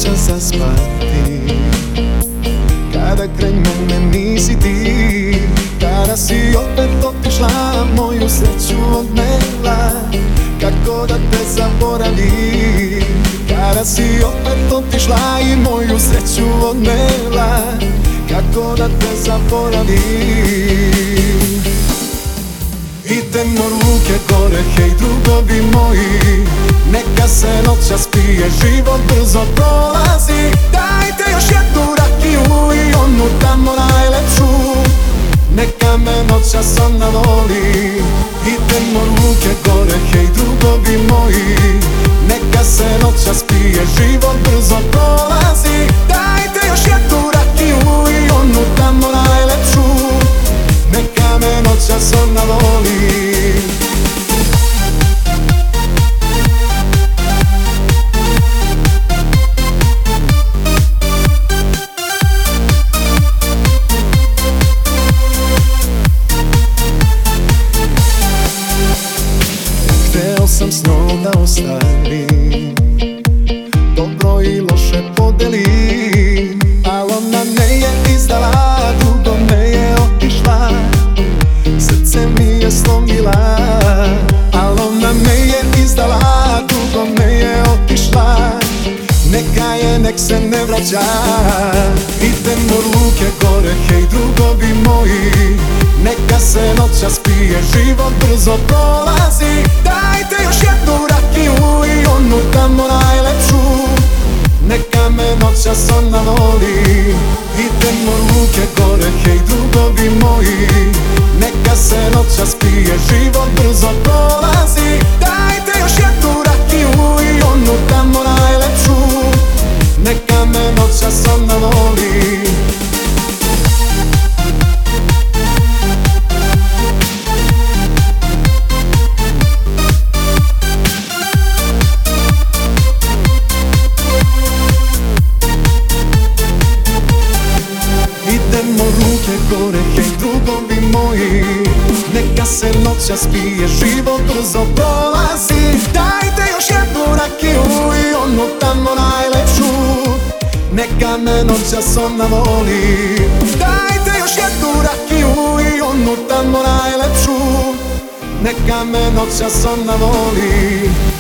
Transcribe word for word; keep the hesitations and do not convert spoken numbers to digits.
noćas zaspati, kada kraj mene nisi ti, kada si opet otišla, moju sreću odnela. Kako da te zaboravim, kada si opet otišla i moju sreću odnela. Kako da te zaboravim. Idemo ruke gore, hej drugovi moji, neka se noćas pije, život brzo prolazi. Dajte još jednu rakiju i onu tamo najlepšu, neka me noćas ona voli. Idemo ruke gore, hej drugovi moji, neka se noćas pije, život brzo prolazi. Dajte još jednu rakiju i onu tamo najlepšu, neka me noćas ona voli. Hteo sam s njom da ostavim, dobro i loše podelim, al ona me je izdala, dugo me je otišla, srce mi je slomila. Al ona me je izdala, dugo me je otišla, neka je, nek se ne vraća. Idemo ruke gore, hej drugovi moji, neka se noćas pije, život brzo prolazi. Dajte još jednu rakiju i onu tamo najlepšu, neka me noćas ona voli. Idemo ruke gore, hej drugovi moji, neka se noćas pije, život brzo prolazi. Dajte još jednu rakiju i onu tamo najlepšu, neka me noćas ona voli. Idemo ruke gore, hej drugovi moji, neka se noćas pije, život brzo prolazi. Dajte još jednu rakiju i onu tamo najlepšu, neka me noćas ona voli. Dajte još jednu rakiju i onu tamo najlepšu, neka me noćas ona voli.